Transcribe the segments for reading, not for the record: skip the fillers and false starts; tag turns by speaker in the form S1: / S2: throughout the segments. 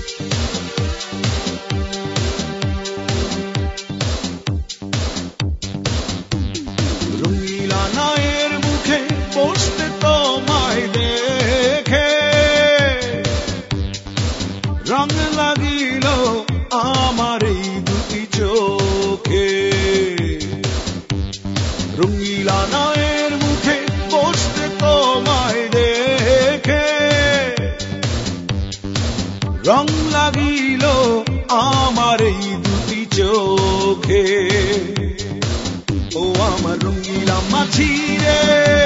S1: রঙিলা নায়ের মুখে বসতে তোমায় দেখে রং লাগিল আমার এই দুটি চোখে। রঙিলা নায়ের মুখে বসতে তোমায় দেখে রং লাগিল আমার এই দুটি চোখে। ও আমার রঙিলা মাঝি রে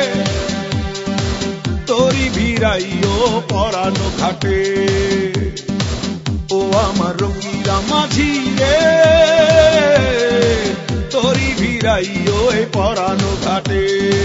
S1: তোরি ভিড়াইও পরানো ঘাটে। ও আমার রঙিলা মাঝি রে তোরি ভিড়াইও পরানো ঘাটে।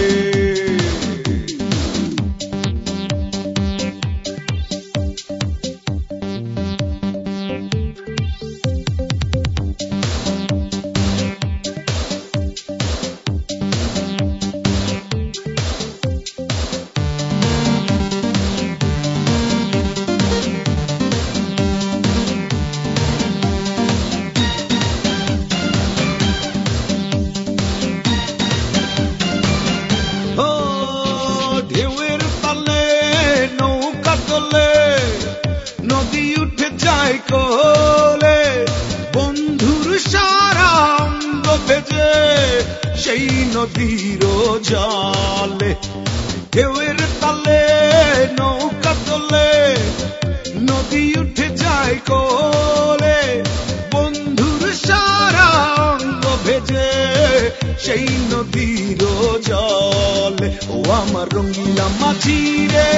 S1: ঢেউয়ের তালে নৌকা তোলে নদী উঠে যায় কোলে বন্ধুর সারা অঙ্গ ভেজে সেই নদীর জলে। ঢেউয়ের তালে নৌকা তোলে নদী উঠে যায় কোলে বন্ধুর সারা অঙ্গ ভেজে সেই নদীর জলে। ও আমার রঙিলা মাঝি রে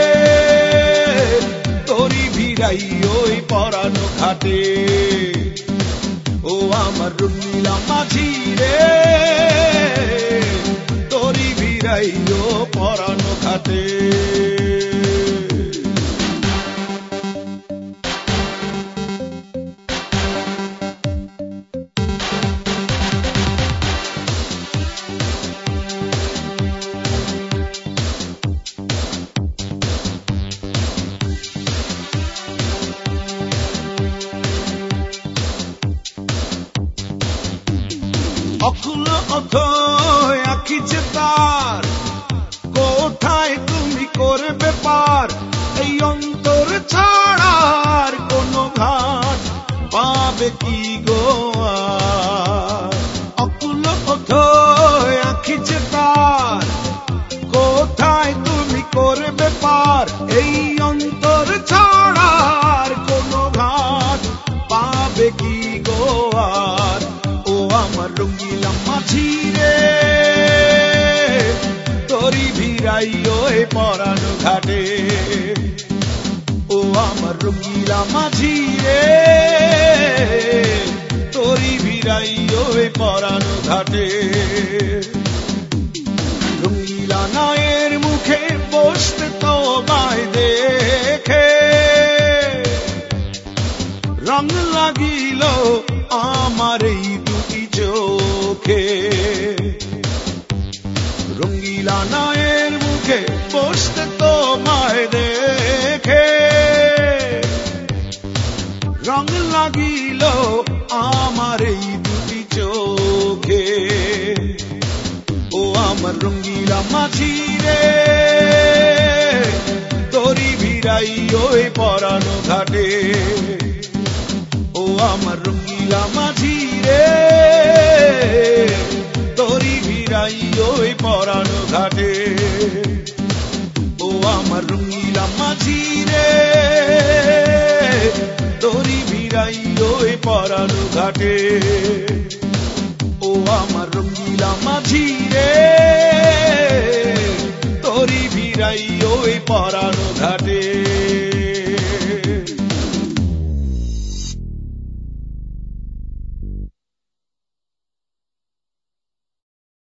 S1: তোরি ভিড়াই ওই পরানো ঘাটে। ও আমার রঙিলা মাঝি রে তোরি ভিড়াই ও পরানো ঘাটে। অকুল অথয় আঁকিছে তার কোথায় তুমি করবে পার এই অন্তর ছাড়ার কোন ঘাট পাবে কি গো আর। অকুল অথয় আঁকিছে তার কোথায় তুমি করবে পার এই অন্তর ছাড়ার কোন ঘাট পাবে কি গো আর। ও আমার রঙিলা মাঝি রে তোরি ভিড়াই ওই পরানো ঘাটে। ও আমার রঙিলা মাঝি রে তোরি ভিড়াই ওই পরানো ঘাটে। রঙিলা নায়ের মুখে বসতে তোমায় দেখে রং লাগিল আমার এই দুটি চোখে। রঙিলা নায়ের মুখে বসতে তোমায় দেখে রং লাগিল আমার এই দুটি চোখে। ও আমার রঙিলা মাঝি রে তোরি ভিড়াই ওই পরানো ঘাটে। ও আমার রঙিলা মাঝি রে তোরি ভিড়াই ওই পরানো ঘাটে। ও আমার রঙিলা মাঝি রে তোরি ভিড়াই ওই পরানো ঘাটে। ও আমার রঙিলা মাঝি রে তোরি ভিড়াই ওই পরানো